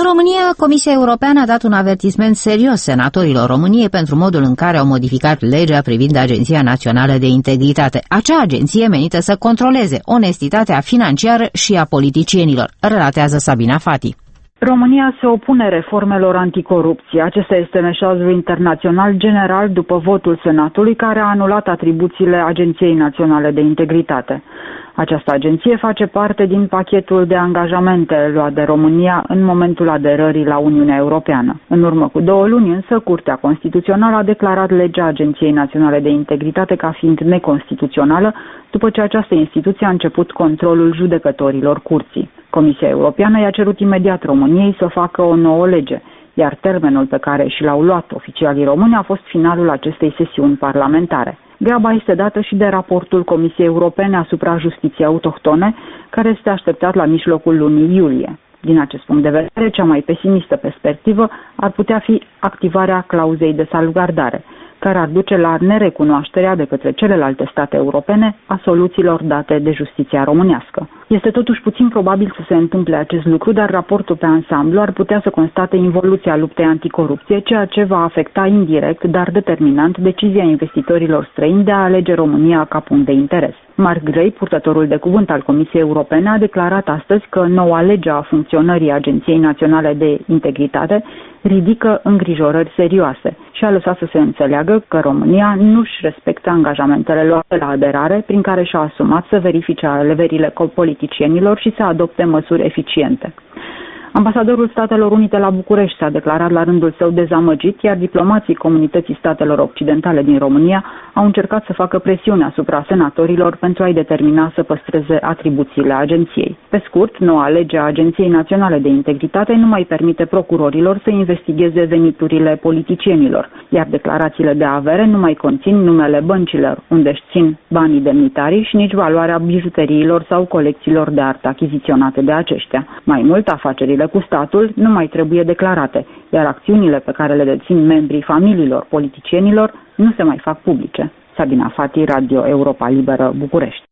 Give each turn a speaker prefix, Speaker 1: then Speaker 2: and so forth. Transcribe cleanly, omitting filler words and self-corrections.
Speaker 1: În România, Comisia Europeană a dat un avertisment serios senatorilor României pentru modul în care au modificat legea privind Agenția Națională de Integritate, acea agenție menită să controleze onestitatea financiară și a politicienilor, relatează Sabina Fati.
Speaker 2: România se opune reformelor anticorupție. Acesta este mesajul internațional general după votul Senatului, care a anulat atribuțiile Agenției Naționale de Integritate. Această agenție face parte din pachetul de angajamente luat de România în momentul aderării la Uniunea Europeană. În urmă cu 2 luni însă, Curtea Constituțională a declarat legea Agenției Naționale de Integritate ca fiind neconstituțională, după ce această instituție a început controlul judecătorilor curții. Comisia Europeană i-a cerut imediat României să facă o nouă lege, iar termenul pe care și l-au luat oficialii români a fost finalul acestei sesiuni parlamentare. Graba este dată și de raportul Comisiei Europene asupra justiției autohtone, care este așteptat la mijlocul lunii iulie. Din acest punct de vedere, cea mai pesimistă perspectivă ar putea fi activarea clauzei de salvgardare, care ar duce la nerecunoașterea de către celelalte state europene a soluțiilor date de justiția românească. Este totuși puțin probabil să se întâmple acest lucru, dar raportul pe ansamblu ar putea să constate involuția luptei anticorupție, ceea ce va afecta indirect, dar determinant, decizia investitorilor străini de a alege România ca punct de interes. Mark Gray, purtătorul de cuvânt al Comisiei Europene, a declarat astăzi că noua lege a funcționării Agenției Naționale de Integritate ridică îngrijorări serioase și a lăsat să se înțeleagă că România nu-și respectă angajamentele luate la aderare, prin care și-a asumat să verifice aleverile politicienilor și să adopte măsuri eficiente. Ambasadorul Statelor Unite la București s-a declarat la rândul său dezamăgit, iar diplomații Comunității Statelor Occidentale din România au încercat să facă presiune asupra senatorilor pentru a-i determina să păstreze atribuțiile agenției. Pe scurt, noua lege a Agenției Naționale de Integritate nu mai permite procurorilor să investigheze veniturile politicienilor, iar declarațiile de avere nu mai conțin numele băncilor unde își țin banii demnitarii și nici valoarea bijuteriilor sau colecțiilor de artă achiziționate de aceștia. Mai mult, afacerile cu statul nu mai trebuie declarate, iar acțiunile pe care le dețin membrii familiilor politicienilor nu se mai fac publice. Sabina Fati, Radio Europa Liberă, București.